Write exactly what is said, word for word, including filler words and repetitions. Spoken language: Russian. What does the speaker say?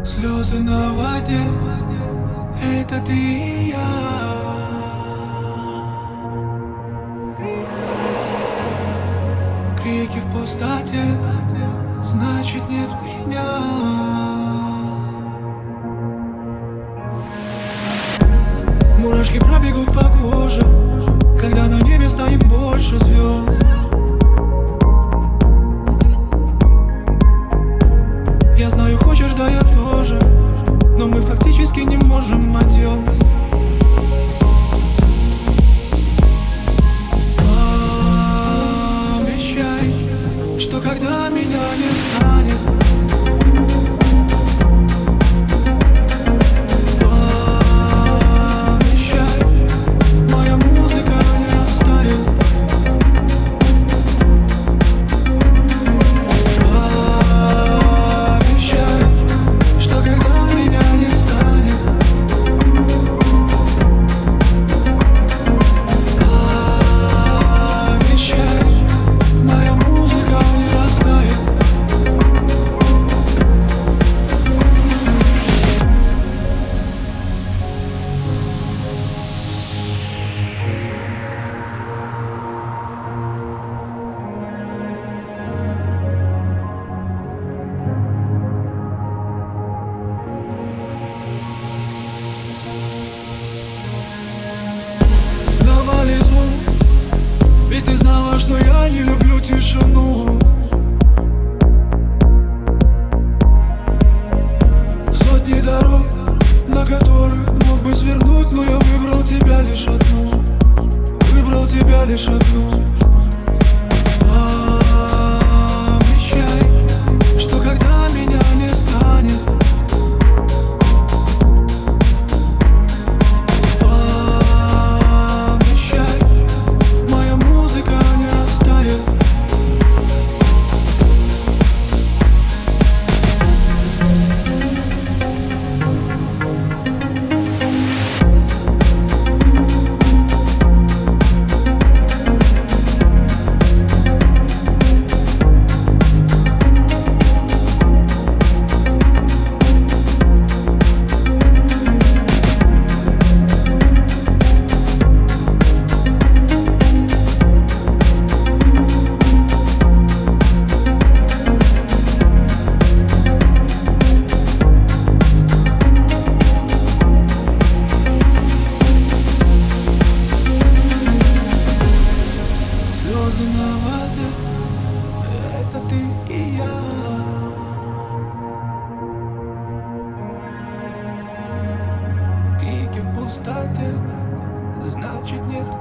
Слезы на воде, это ты и я. Крики в пустоте, значит нет меня. Мурашки пробегут по коже, когда на небе станет больше звезд. Я знаю, хочешь, да я тоже, но мы фактически не можем отделать. Обещай, что когда меня не станет, обещай, моя музыка не растает. Обещай, что когда меня не станет, обещай, моя музыка не растает. Давали звук, ведь ты знала, что я не люблю тишину. Сотни дорог, на которых мог бы свернуть, но я выбрал тебя лишь одну. Выбрал тебя лишь одну. Обещай, что когда меня не станет, обещай, моя музыка не растает. Слезы на воде, это ты и я. Крики в пустоте, значит нет